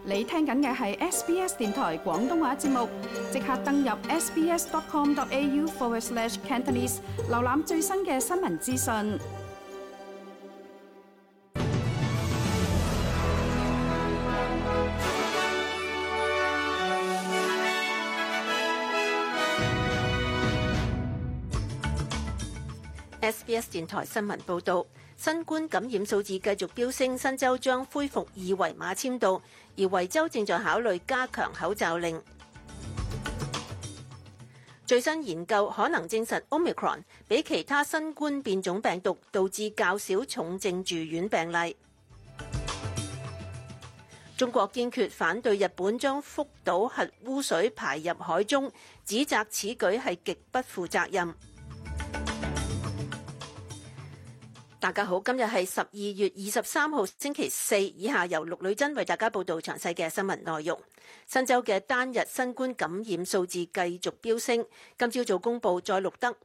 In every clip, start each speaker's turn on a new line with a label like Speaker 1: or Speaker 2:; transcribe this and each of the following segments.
Speaker 1: 你聽緊嘅係 SBS 電台廣東話節目，即刻登入 sbs.com.au/Cantonese 瀏覽最新嘅新聞資訊。
Speaker 2: SBS 電台新聞報導，新冠感染數字繼續飆升，新州將恢復二維碼簽到，而維州正在考慮加強口罩令。最新研究可能證實 Omicron 比其他新冠變種病毒導致較少重症住院病例。中國堅決反對日本將福島核污水排入海中，指責此舉係極不負責任。大家好，今日係12月23號星期四，以下由陸女珍為大家報道詳細嘅新聞內容。新州嘅單日新冠感染數字繼續飆升，今朝早公布再錄得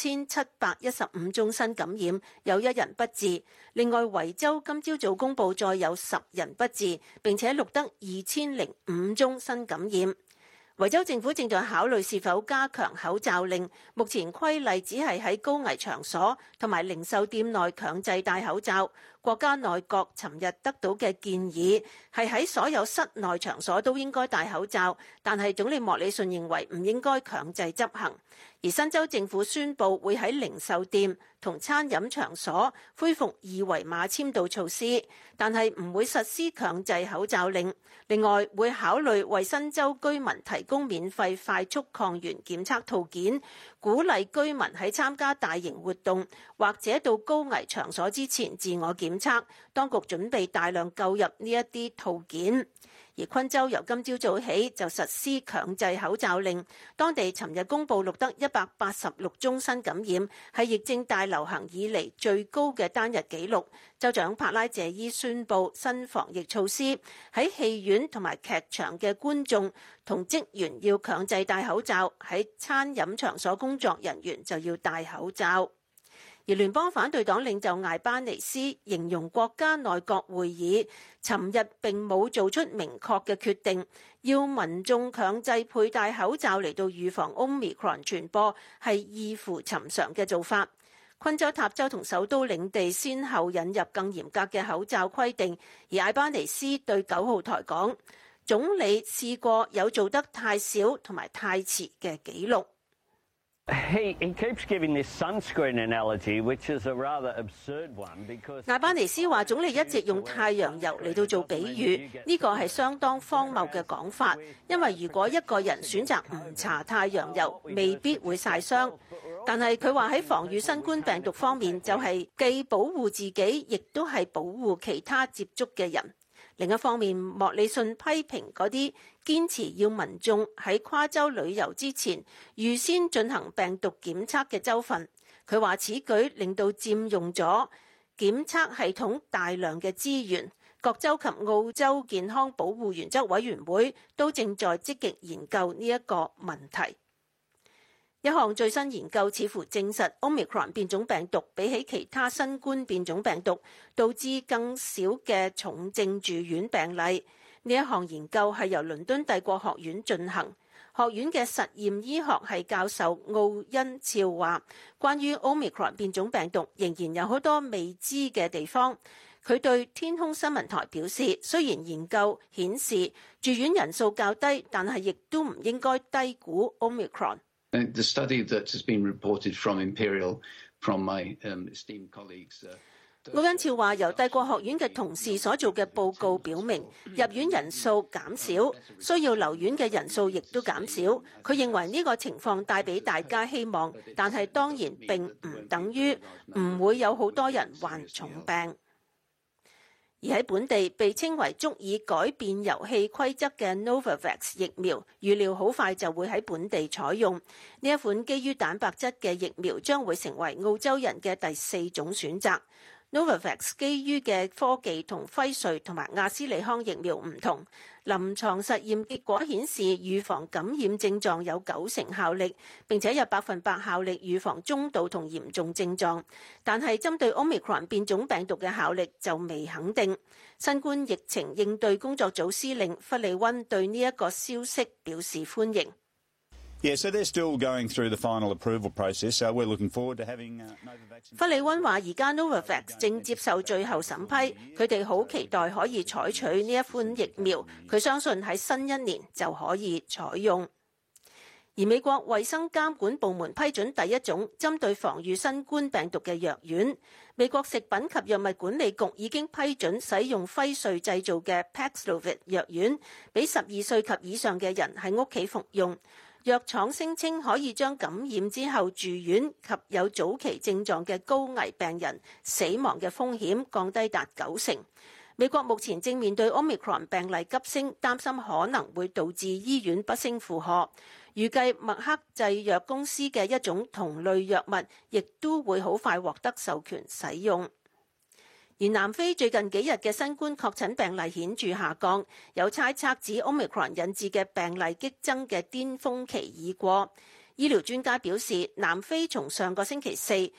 Speaker 2: 5715宗新感染，有1人不治。另外，維州今朝早公布再有10人不治，並且錄得2005宗新感染。維州政府正在考慮是否加強口罩令，目前規例只係喺高危場所同埋零售店內強制戴口罩。國家內閣尋日得到嘅建議係喺所有室內場所都應該戴口罩，但係總理莫里遜認為唔應該強制執行。而新州政府宣布會喺零售店同餐飲場所恢復二維碼簽到措施，但係唔會實施強制口罩令。另外會考慮為新州居民提供免費快速抗原檢測套件，鼓勵居民喺參加大型活動或者到高危場所之前自我檢測。當局準備大量購入呢一啲套件。而昆州由今朝早起就實施強制口罩令，當地尋日公布錄得186宗新感染，係疫症大流行以嚟最高嘅單日紀錄。州長帕拉謝伊宣布新防疫措施，喺戲院同埋劇場嘅觀眾同職員要強制戴口罩，喺餐飲場所工作人員就要戴口罩。而聯邦反對黨領袖艾巴尼斯形容國家內閣會議尋日並冇做出明確嘅決定，要民眾強制佩戴口罩嚟到預防 Omicron 傳播係異乎尋常嘅做法。昆州塔州同首都領地先後引入更嚴格嘅口罩規定，而艾巴尼斯對9號台講，總理試過有做得太少同埋太遲嘅記錄。
Speaker 3: He keeps giving this sunscreen analogy, which is a rather absurd one because
Speaker 2: 艾巴尼斯話總理一直用太陽油嚟到做比喻，呢個係相當荒謬嘅講法，因為如果一個人選擇唔搽太陽油，未必會曬傷。但係佢話喺防禦新冠病毒方面，就係既保護自己，亦都係保護其他接觸嘅人。另一方面，莫里遜批評嗰啲堅持要民眾喺跨州旅遊之前預先進行病毒檢測嘅州份。佢話此舉令到佔用咗檢測系統大量嘅資源。各州及澳洲健康保護原則委員會都正在積極研究呢一個問題。一項最新研究似乎證實 Omicron 變種病毒比起其他新冠變種病毒導致更少嘅重症住院病例。呢一項研究係由倫敦帝國學院進行。學院嘅實驗醫學系教授奧恩肖話，關於 Omicron 變種病毒仍然有好多未知嘅地方。佢對天空新聞台表示，雖然研究顯示住院人數較低，但係亦都唔應該低估 Omicron。
Speaker 4: The study that has been reported from Imperial, from my esteemed colleagues.
Speaker 2: 奧恩肖話，由帝國學院嘅同事所做嘅報告表明，入院人數減少，需要留院嘅人數亦都減少。佢認為呢個情況帶俾大家希望，但係當然並唔等於唔會有好多人患重病。而喺本地被稱為足以改變遊戲規則嘅 Novavax 疫苗，預料好快就會喺本地採用。呢一款基於蛋白質嘅疫苗將會成為澳洲人嘅第4種選擇。 Novavax 基於嘅科技同輝瑞同埋亞斯利康疫苗唔同，臨床實驗結果顯示預防感染症狀有90%效力，並且有100%效力預防中度同嚴重症狀。但係針對 Omicron 變種病毒嘅效力就未肯定。新冠疫情應對工作組司令弗利溫對呢一個消息表示歡迎。
Speaker 5: Yeah, so they're still going through the final approval process. So we're looking forward to having Novavax.
Speaker 2: 弗利溫話：而家 Novavax 正接受最後審批，佢哋好期待可以採取呢一款疫苗。佢相信喺新一年就可以採用。而美國衛生監管部門批准第一種針對防禦新冠病毒嘅藥丸。美國食品及藥物管理局已經批准使用輝瑞製造嘅 Paxlovid 藥丸，俾12歲及以上嘅人喺屋企服用。藥廠聲稱可以將感染之後住院及有早期症狀嘅高危病人死亡嘅風險降低達90%。美國目前正面對 Omicron 病例急升，擔心可能會導致醫院不勝負荷。預計默克製藥公司嘅一種同類藥物亦都會好快獲得授權使用。而南非最近幾日嘅新冠確診病例顯著下降，有猜測指 Omicron 引致嘅病例激增嘅巔峰期已過。醫療專家表示，南非從上個星期四近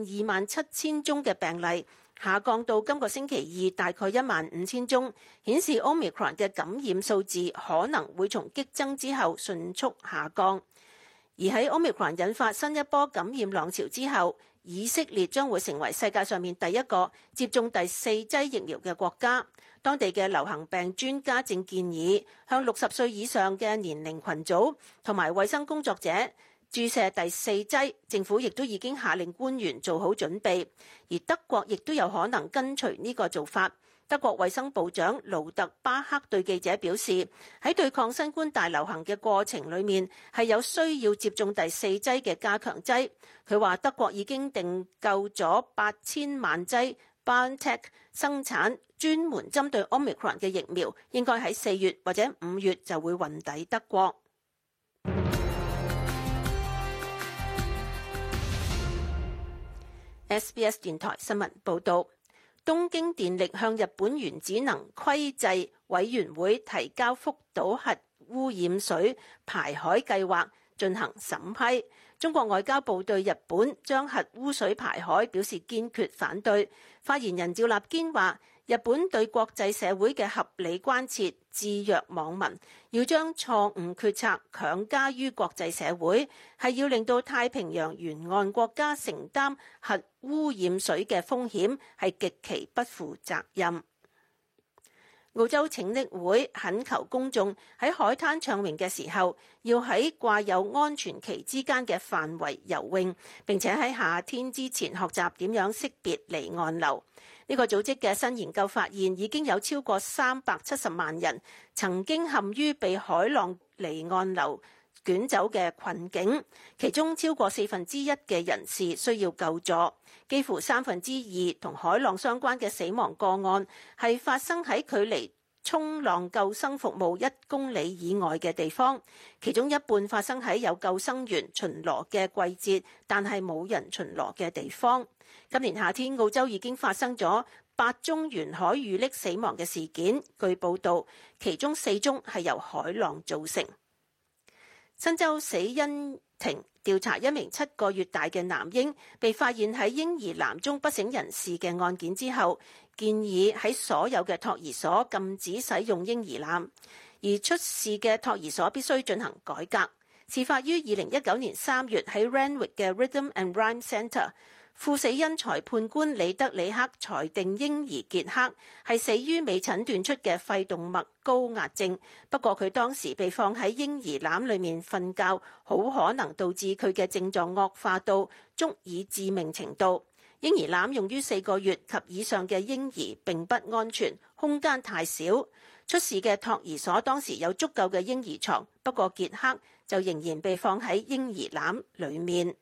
Speaker 2: 27,000宗嘅病例下降到今個星期二大概15,000宗，顯示 Omicron 嘅感染數字可能會從激增之後迅速下降。而喺 Omicron 引發新一波感染浪潮之後，以色列將會成為世界上面第一個接種第4劑疫苗嘅國家。當地嘅流行病專家正建議向60歲以上嘅年齡群組同埋衛生工作者注射第4劑。政府亦都已經下令官員做好準備，而德國亦都有可能跟隨呢個做法。德國衛生部長盧特巴克對記者表示，喺對抗新冠大流行嘅過程裏面係有需要接種第4劑嘅加強劑。佢話德國已經訂購咗8000萬劑 BioNTech 生產專門針對 Omicron 嘅疫苗，應該喺4月或者5月就會運抵德國。SBS 電台新聞報導。東京電力向日本原子能規制委員會提交福島核污染水排海計劃進行審批。中國外交部對日本將核污水排海表示堅決反對。發言人趙立堅話，日本對國際社會嘅合理關切置若罔聞，要將錯誤決策強加於國際社會，係要令到太平洋沿岸國家承擔核污染水嘅風險，係極其不負責任。澳洲拯溺會懇求公眾喺海灘暢泳嘅時候，要喺掛有安全旗之間嘅範圍游泳，並且喺夏天之前學習點樣識別離岸流。呢個組織嘅新研究發現，已經有超過370萬人曾經陷於被海浪離岸流捲走嘅困境，其中超過1/4嘅人士需要救助，幾乎2/3同海浪相關嘅死亡個案係發生喺距離衝浪救生服務1公里以外嘅地方，其中一半發生喺有救生員巡邏嘅季節，但係冇人巡邏嘅地方。今年夏天，澳洲已經發生咗8宗沿海遇溺死亡嘅事件，據報道，其中4宗係由海浪造成。新州死因庭調查一名7個月大嘅男嬰被發現喺嬰兒籃中不省人事嘅案件之後，建議喺所有嘅托兒所禁止使用嬰兒籃，而出事嘅托兒所必須進行改革。事發於2019年3月喺 Randwick 嘅 Rhythm and Rhyme Centre。副死因裁判官李德里克裁定嬰兒傑克係死於未診斷出嘅肺動脈高壓症，不過佢當時被放喺嬰兒籃裏面瞓覺，好可能導致佢嘅症狀惡化到足以致命程度。嬰兒籃用於4個月及以上嘅嬰兒並不安全，空間太小。出事嘅托兒所當時有足夠嘅嬰兒床，不過傑克就仍然被放喺嬰兒籃裏面。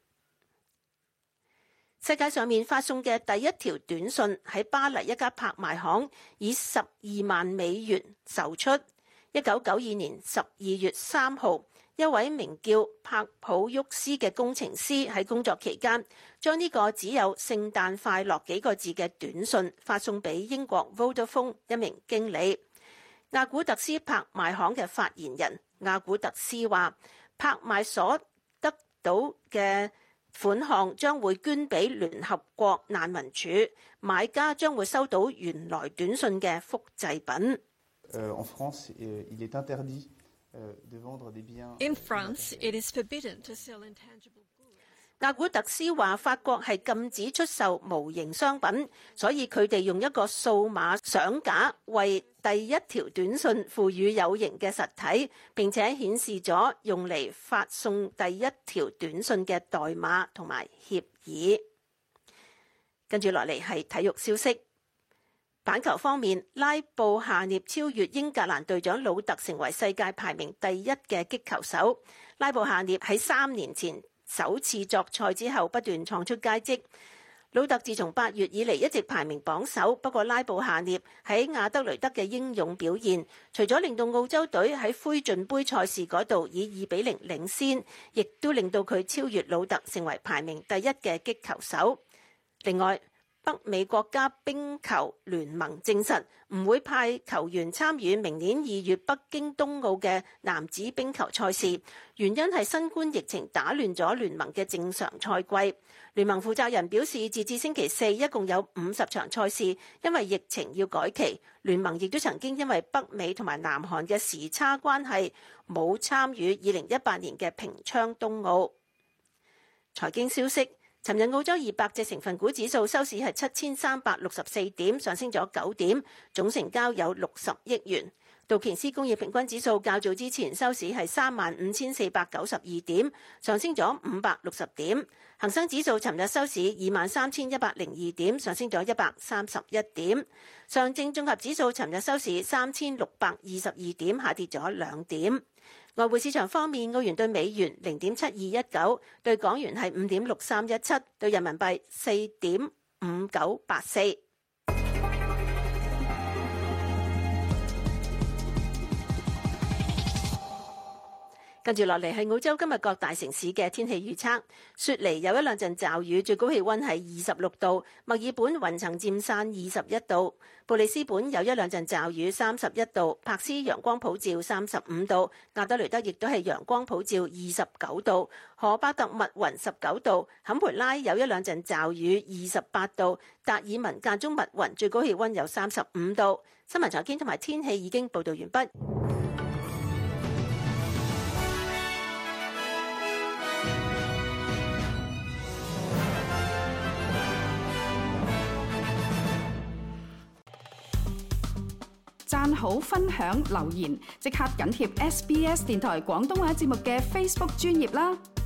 Speaker 2: 世界上面發送嘅第一條短信喺巴黎一家拍賣行以12萬美元售出。1992年12月3號， 一位名叫帕普沃斯嘅工程師喺工作期間，將呢個只有聖誕快樂幾個字嘅短信發送俾英國 Vodafone 一名經理。亞古特斯拍賣行嘅發言人亞古特斯話，拍賣所得到嘅款項將會捐俾聯合國難民署，買家將會收到原來短信嘅複製品。
Speaker 6: In France, it is forbidden to sell intangible goods.
Speaker 2: 亞古特斯話，法國係禁止出售無形商品，所以佢哋用一個數碼相架為第一條短信賦予有形嘅實體，並且顯示咗用嚟發送第一條短信嘅代碼同埋協議。跟住落嚟係體育消息。板球方面，拉布夏涅超越英格蘭隊長魯特，成為世界排名第一嘅擊球手。拉布夏涅喺3年前首次作賽之後不斷創出佳績。魯特自從8月以嚟一直排名榜首，不過拉布夏涅喺亞德雷德嘅英勇表現，除咗令到澳洲隊喺灰燼杯賽事嗰度以2-0領先，亦都令到佢超越魯特，成為排名第一嘅擊球手。另外，北美國家冰球聯盟證實唔會派球員參與明年2月北京冬奧嘅男子冰球賽事，原因係新冠疫情打亂咗聯盟嘅正常賽季。聯盟負責人表示，截至星期4一共有50場賽事因為疫情要改期。聯盟亦都曾經因為北美同埋南韓嘅時差關係冇參與2018年嘅平昌冬奧。財經消息。尋日澳洲200隻成分股指數收市係7364點，上升咗9點，總成交有60億元。道瓊斯工業平均指數較早之前收市係35,492點，上升咗560點。恒生指數尋日收市23,102點，上升咗131點。上證綜合指數尋日收市3,622點，下跌咗2點。外匯市場方面，澳元對美元0.7219，對港元係5.6317，對人民幣4.5984。跟住落嚟係澳洲今日各大城市嘅天氣預測。雪梨有一兩陣驟雨，最高氣溫係26度；墨爾本雲層漸散21度；布里斯本有一兩陣驟雨31度；柏斯陽光普照35度；亞德雷德亦都係陽光普照29度；荷巴特密雲19度；坎培拉有一兩陣驟雨28度；達爾文間中密雲，最高氣溫有35度。新聞財經同埋天氣已經報道完畢。
Speaker 1: 讚好、分享、留言，即刻緊貼SBS 電台廣東話節目嘅 Facebook 專頁啦！